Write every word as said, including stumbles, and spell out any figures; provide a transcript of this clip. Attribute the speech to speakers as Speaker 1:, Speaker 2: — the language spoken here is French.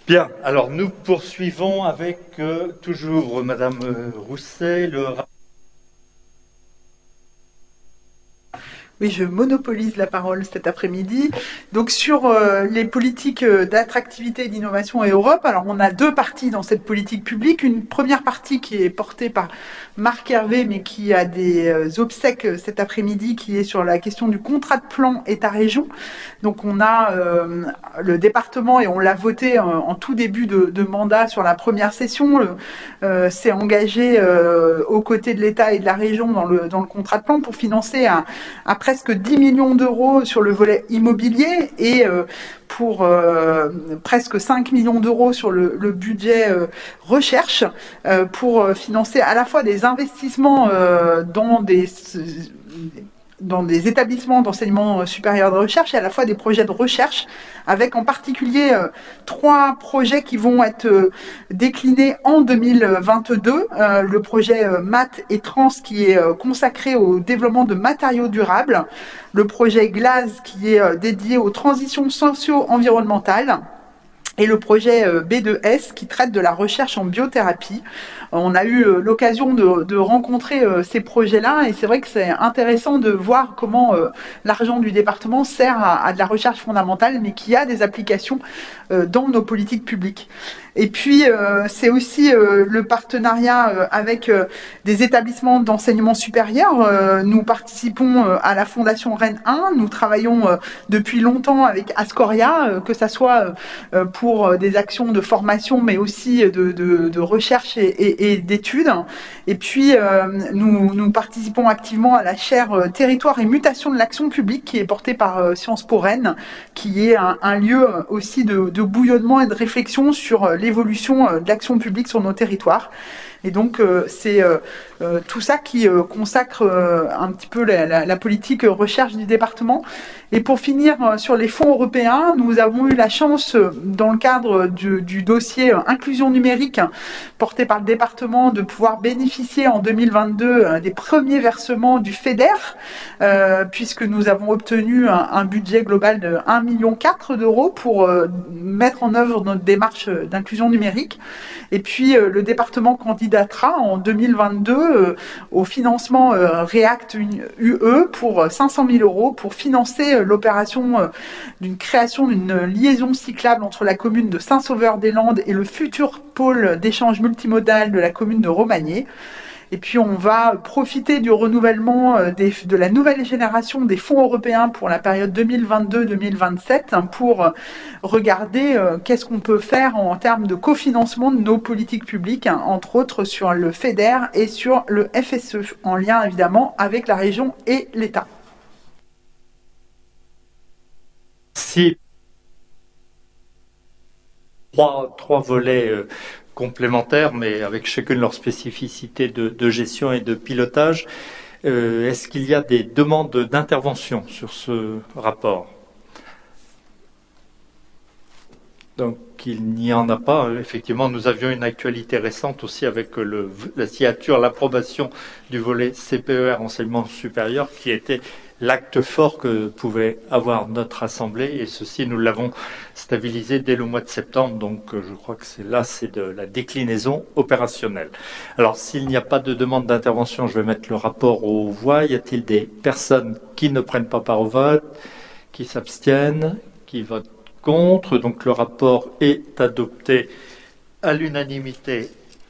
Speaker 1: Bien, alors nous poursuivons avec euh, toujours Madame euh, Rousset, le
Speaker 2: Oui, je monopolise la parole cet après-midi. Donc sur euh, les politiques euh, d'attractivité, d'innovation et Europe, alors on a deux parties dans cette politique publique. Une première partie qui est portée par Marc Hervé, mais qui a des euh, obsèques euh, cet après-midi, qui est sur la question du contrat de plan État-région. Donc on a euh, le département, et on l'a voté en, en tout début de, de mandat sur la première session, le, euh, s'est engagé euh, aux côtés de l'État et de la région dans le, dans le contrat de plan pour financer un, un presque dix millions d'euros sur le volet immobilier et euh, pour euh, presque cinq millions d'euros sur le, le budget euh, recherche euh, pour financer à la fois des investissements euh, dans des dans des établissements d'enseignement supérieur de recherche et à la fois des projets de recherche, avec en particulier euh, trois projets qui vont être euh, déclinés en deux mille vingt-deux. Euh, le projet euh, Maths et Trans qui est euh, consacré au développement de matériaux durables, le projet Glaze qui est euh, dédié aux transitions socio-environnementales, et le projet B deux S qui traite de la recherche en biothérapie. On a eu l'occasion de, de rencontrer ces projets-là et c'est vrai que c'est intéressant de voir comment l'argent du département sert à, à de la recherche fondamentale, mais qui a des applications dans nos politiques publiques. Et puis, euh, c'est aussi euh, le partenariat euh, avec euh, des établissements d'enseignement supérieur. Euh, nous participons euh, à la Fondation Rennes un. Nous travaillons euh, depuis longtemps avec Ascoria, euh, que ça soit euh, pour des actions de formation, mais aussi de, de, de recherche et, et, et d'études. Et puis, euh, nous, nous participons activement à la chaire euh, Territoire et mutation de l'action publique, qui est portée par euh, Sciences Po Rennes, qui est un, un lieu aussi de, de bouillonnement et de réflexion sur euh, l'évolution euh, de l'action publique sur nos territoires. Et donc, euh, c'est euh, euh, tout ça qui euh, consacre euh, un petit peu la, la, la politique recherche du département. Et pour finir, euh, sur les fonds européens, nous avons eu la chance, euh, dans le cadre du, du dossier euh, inclusion numérique porté par le département, de pouvoir bénéficier en deux mille vingt-deux euh, des premiers versements du FEDER, euh, puisque nous avons obtenu un, un budget global de un virgule quatre million d'euros pour euh, mettre en œuvre notre démarche d'inclusion numérique. Et puis, euh, le département candidatera en deux mille vingt-deux euh, au financement euh, React U E pour cinq cent mille euros pour financer euh, l'opération euh, d'une création d'une liaison cyclable entre la commune de Saint-Sauveur-des-Landes et le futur pôle d'échange multimodal de la commune de Romagné. Et puis on va profiter du renouvellement des, de la nouvelle génération des fonds européens pour la période deux mille vingt-deux deux mille vingt-sept pour regarder euh, qu'est-ce qu'on peut faire en termes de cofinancement de nos politiques publiques, hein, entre autres sur le FEDER et sur le F S E, en lien évidemment avec la région et l'État.
Speaker 1: Si trois, trois volets euh, complémentaires, mais avec chacune leur spécificité de, de gestion et de pilotage. Euh, est-ce qu'il y a des demandes d'intervention sur ce rapport? Donc, il n'y en a pas. Effectivement, nous avions une actualité récente aussi avec le, la signature, l'approbation du volet C P E R, enseignement supérieur, qui était l'acte fort que pouvait avoir notre Assemblée, et ceci, nous l'avons stabilisé dès le mois de septembre, donc je crois que c'est là, c'est de la déclinaison opérationnelle. Alors, s'il n'y a pas de demande d'intervention, je vais mettre le rapport aux voix. Y a-t-il des personnes qui ne prennent pas part au vote, qui s'abstiennent, qui votent contre? Donc le rapport est adopté à l'unanimité